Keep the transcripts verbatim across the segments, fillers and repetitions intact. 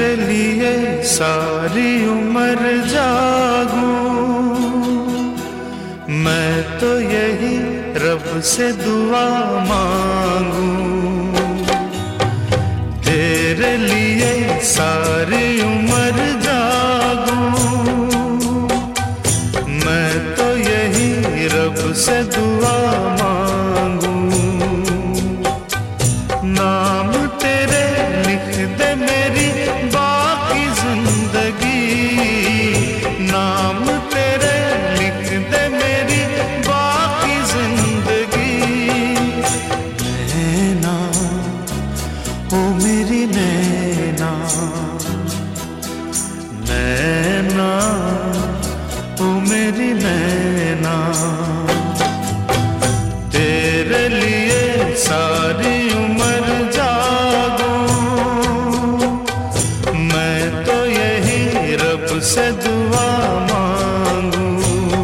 तेरे लिए सारी उम्र जागूं, मैं तो यही रब से दुआ मांगूं। तेरे लिए सारी उम्र जागूं, मैं तो यही रब से दुआ मांगूं। नाम तेरे लिख दे मेरी बाकी जिंदगी, नाम तेरे लिख दे मेरी बाकी जिंदगी। नैना ओ मेरी नैना, नैना ओ मेरी नैना, तेरे लिए सारी उम्र जागूं, मैं तो यही रब से दुआ मांगूं।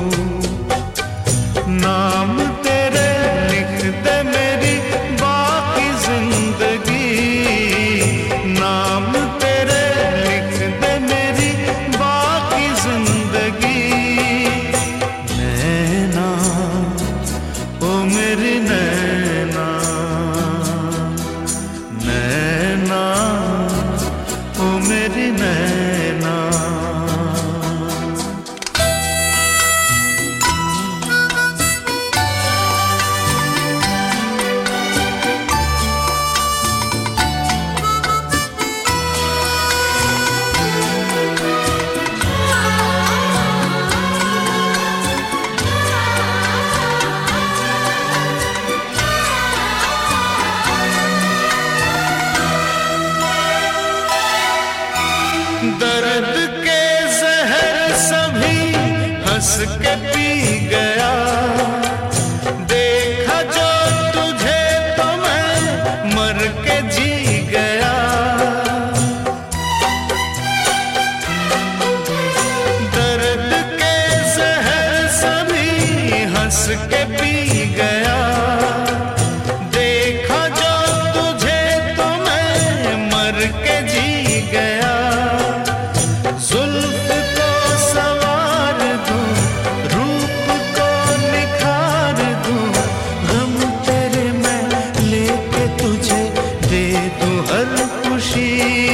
नाम तेरे लिख दे मेरी बाकी जिंदगी, नाम तेरे लिख दे मेरी बाकी जिंदगी। नैना ओ मेरी नैना, नैना ओ मेरी नैना। दर्द के जहर सभी हंस के पी गया, देखा जो तुझे तो मैं मर के जी गया। दर्द के जहर सभी हंस के पी गया, देखा जो तुझे तो मैं मर के जी गया। जुल्फ को सवार दूं, रूप को निखार दूं, गम तेरे मैं लेके तुझे दे दूं हर खुशी।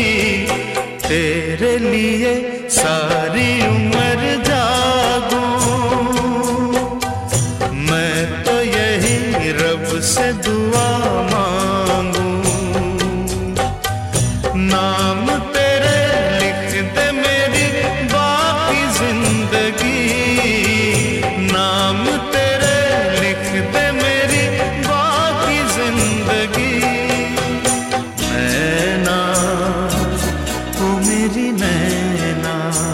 तेरे लिए सारी उम्र जागूं, मैं तो यही रब से दुआ मांगूं। नाम तेरे लिख दे मेरी बाकी जिंदगी, नाम तेरे लिख दे मेरी बाकी जिंदगी। नैना ओ मेरी नैना,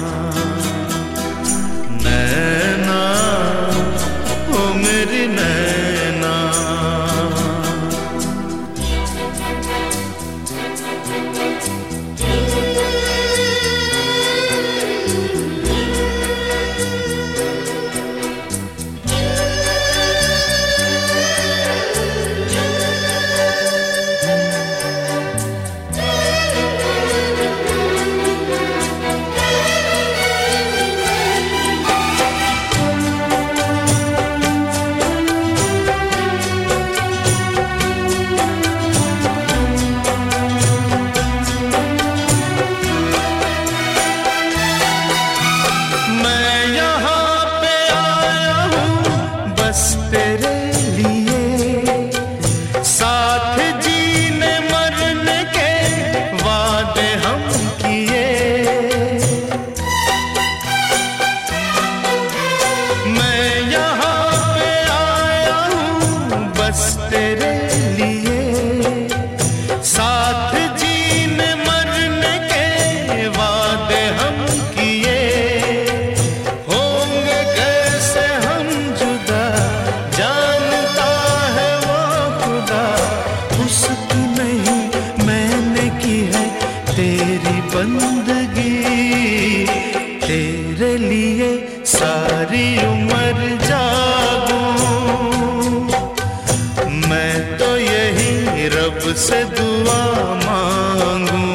नैना ओ मेरी नैना। तेरे लिए साथ जीने मरने के वादे हम किए, मैं यहाँ पे आया हूँ बस तेरे लिए। साथ जीने मरने के वादे हम किए, होंगे कैसे हम जुदा, जानता है वो खुदा। उसकी नहीं मैंने की है तेरी बंदगी, तेरे लिए सारी उम्र जागूं, मैं तो यही रब से दुआ मांगूं।